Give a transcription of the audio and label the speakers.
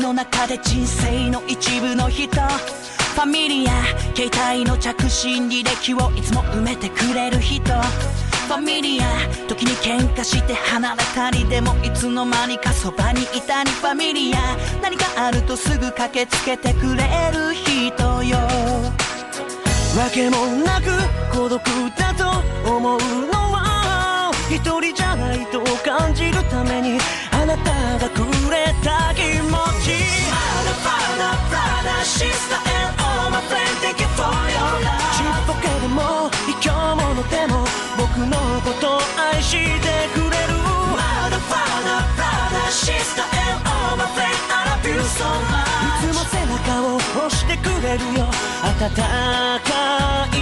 Speaker 1: の中で人生の一部の人、ファミリア携帯の着信履歴をいつも埋めてくれる人、ファミリア時に喧嘩して離れたり、でもいつの間にかそばにいたり、ファミリア何かあるとすぐ駆けつけてくれる人よ。わけもなく孤独だと思うのは一人じゃないと感じるためにあなたがくれた気持ち。 Father, Father, Brother, Sister and all my friends, thank you for your love。 ちっぽけでも卑怯者でも僕のこと愛してくれる。 Mother, Father, Brother, Sister and all my friends, I love you so much。 いつも背中を押してくれるよ、温かい